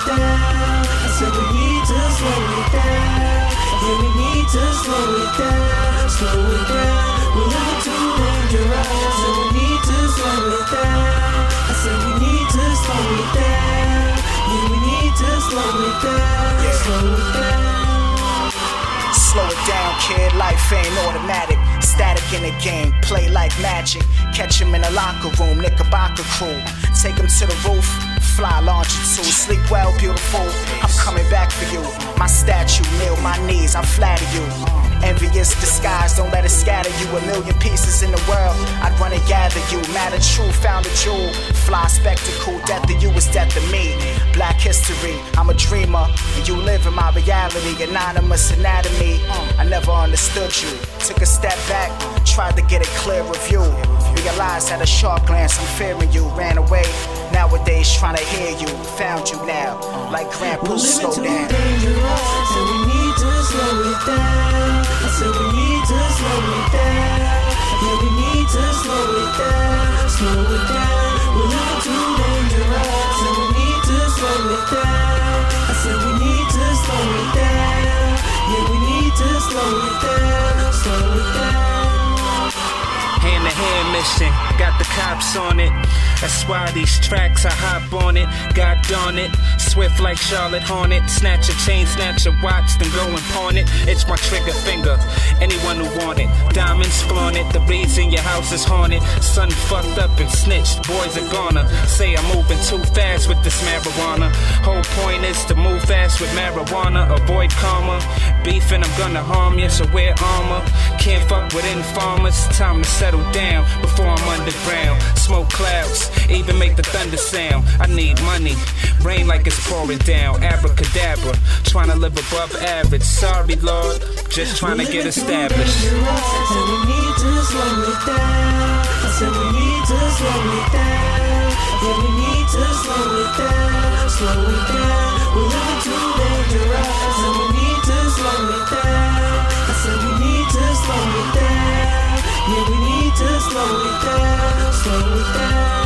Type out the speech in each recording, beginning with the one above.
down. I said we need to slow it down. Yeah, we need to slow it down. Slow it down. We're living too dangerous. So we need to slow it down. I said we need to slow it down. Yeah, we need to slow it down. Slow it down. Slow it down, kid. Life ain't automatic. Static in the game, play like magic. Catch him in the locker room, Knickerbocker crew. Take him to the roof, fly longitude. Sleep well, beautiful. I'm coming back for you. My statue, kneel my knees, I flatter you. Envious disguise, don't let it scatter you. A million pieces in the world, I'd run and gather you. Matter true, found a jewel. Fly spectacle, death to you is death to me. Black history, I'm a dreamer, and you live in my reality. Anonymous anatomy, I never understood you. Took a step back, tried to get a clear review. Realized at a short glance I'm fearing you. Ran away, nowadays trying to hear you. Found you now, like Grandpa, slow down. We're living too dangerous, so we need to slow it down. I said we need to slow it down. Yeah, we need to slow it down. Slow it down. We're living too dangerous, so we need to slow it down. I said we need to slow it down. Yeah, we need to slow it down. Slow it down. Hand-to-hand mission, got the cops on it. That's why these tracks I hop on it. God darn it, swift like Charlotte Hornet. Snatch a chain, snatch a watch, then go and pawn it. It's my trigger finger, anyone who want it. Diamonds flaunt it, the reason your house is haunted. Son fucked up and snitched, boys are gonna say I'm moving too fast with this marijuana. Whole point is to move fast with marijuana. Avoid karma, beefing I'm gonna harm you, so wear armor. Can't fuck with informers, time to settle down before I'm underground. Smoke clouds, even make the thunder sound. I need money, rain like it's pouring down. Abracadabra, trying to live above average. Sorry Lord, just trying to get established. So we need to slow it down. I said we need to slow it down. Yeah, we need to slow it down. Slow it down. We're living too dangerous, so we need to slow it down. I said we need to slow it down. Yeah, we need to slow it down. Slow it down.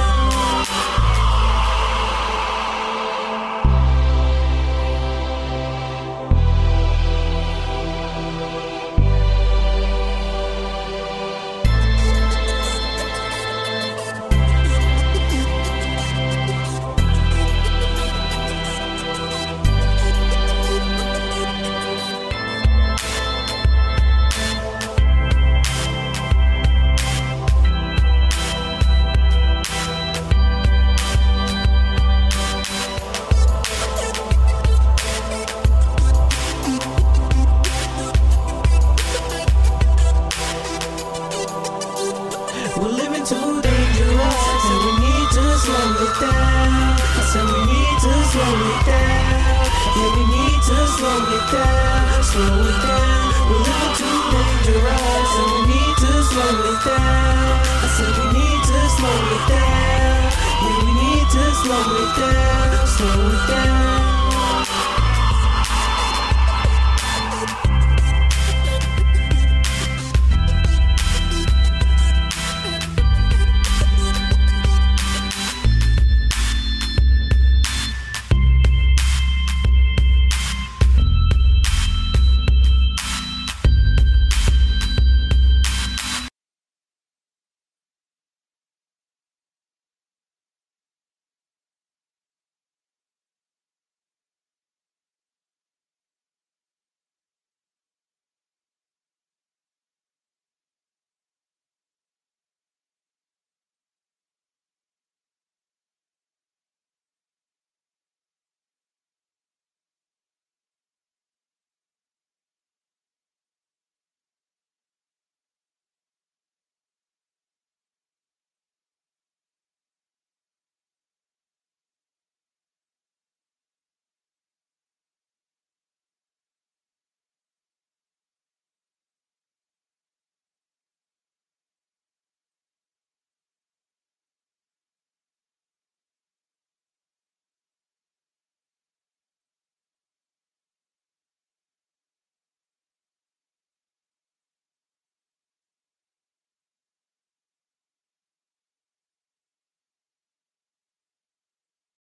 We're living too dangerous, so we need to slow it down. I said we need to slow it down. Yeah, we need to slow it down. Slow it down. We're living too dangerous, so we need to slow it down. I said we need to slow it down. Yeah, we need to slow it down. Slow it down.